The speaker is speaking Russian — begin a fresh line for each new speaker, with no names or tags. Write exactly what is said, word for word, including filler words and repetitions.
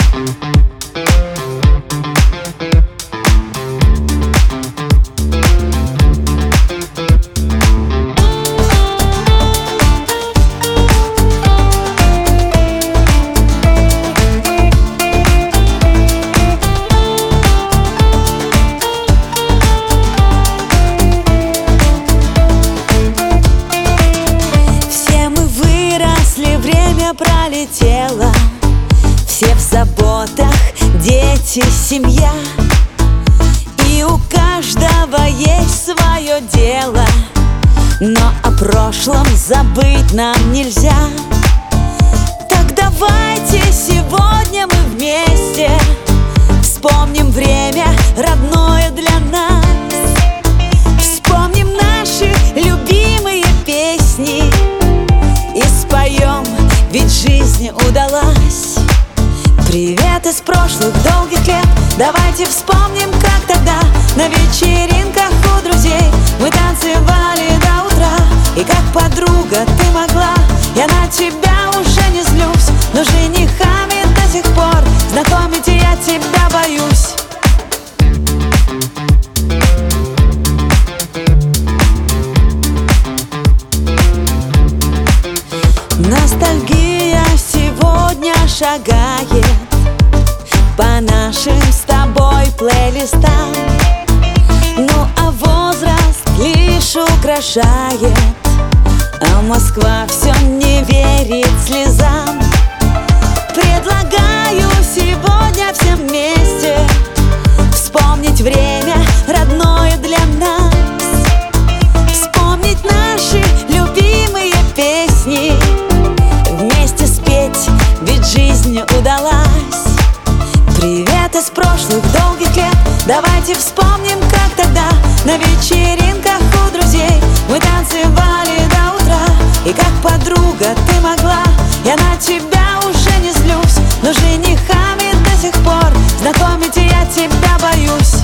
Пролетело, все в заботах, дети, семья, и у каждого есть свое дело. Но о прошлом забыть нам нельзя. Так давайте сегодня мы вместе вспомним время родное для нас. Вспомним наши любимые песни и споем, ведь жизнь удалась. Привет из прошлых долгих лет, давайте вспомним, как тогда на вечеринках у друзей мы танцевали до утра. И как подруга ты могла, я на тебя уже не злюсь, но женихами до сих пор знакомить я тебя боюсь. Ностальгия сегодня шагает по нашим с тобой плейлистам. Ну а возраст лишь украшает, а Москва все не верит слезам. Предлагаю сегодня всем вместе вспомнить время родное для нас. Вспомнить наши любимые песни, вместе спеть, ведь жизнь удалась. Привет из прошлых долгих лет, давайте вспомним, как тогда на вечеринках у друзей мы танцевали до утра. И как подруга ты могла, я на тебя уже не злюсь, но женихами до сих пор знакомить я тебя боюсь.